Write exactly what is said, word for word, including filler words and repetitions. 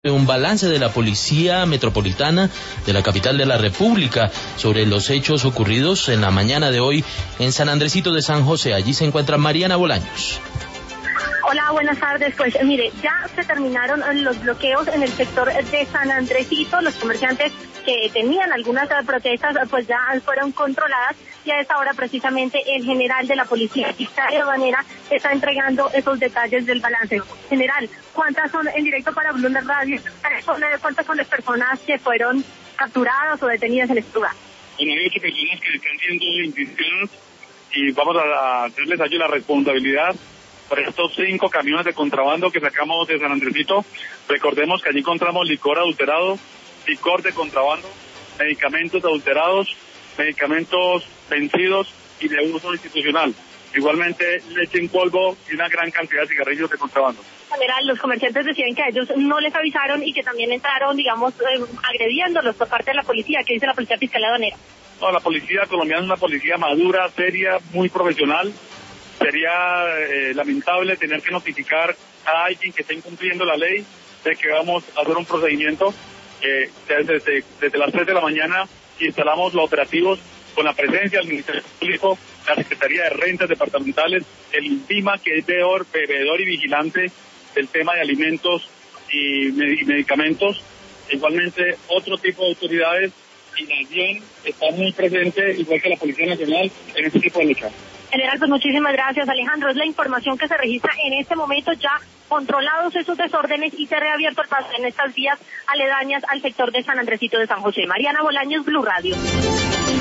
Un balance de la Policía Metropolitana de la capital de la República sobre los hechos ocurridos en la mañana de hoy en San Andresito de San José. Allí se encuentra Mariana Bolaños. Hola, buenas tardes. Pues mire, ya se terminaron los bloqueos en el sector de San Andresito. Los comerciantes que tenían algunas protestas pues ya fueron controladas, y a esta hora precisamente el general de la Policía Fiscal Aduanera está entregando esos detalles del balance. General, ¿cuántas son en directo para Blue Radio? ¿Cuántas son las personas que fueron capturadas o detenidas en este lugar? Bueno, hay ocho personas que están siendo investigadas y vamos a hacerles a ellos la responsabilidad por estos cinco camiones de contrabando que sacamos de San Andresito. Recordemos que allí encontramos licor adulterado, licor de contrabando, medicamentos adulterados, medicamentos vencidos y de uso institucional. Igualmente leche en polvo y una gran cantidad de cigarrillos de contrabando. General, los comerciantes decían que a ellos no les avisaron y que también entraron, digamos, eh, agrediéndolos por parte de la policía. ¿Qué dice la Policía Fiscal Aduanera? No, la policía colombiana es una policía madura, seria, muy profesional. Sería eh, lamentable tener que notificar a alguien que esté incumpliendo la ley de que vamos a hacer un procedimiento. Eh, desde, desde, desde las tres de la mañana instalamos los operativos con la presencia del Ministerio Público, la Secretaría de Rentas Departamentales, el INVIMA, que es veedor, bebedor y vigilante del tema de alimentos y, med y medicamentos. Igualmente otro tipo de autoridades, y también está muy presente, igual que la Policía Nacional, en este tipo de lucha. General, pues muchísimas gracias, Alejandro. Es la información que se registra en este momento, ya controlados esos desórdenes y se ha reabierto el paso en estas vías aledañas al sector de San Andresito de San José. Mariana Bolaños, Blue Radio.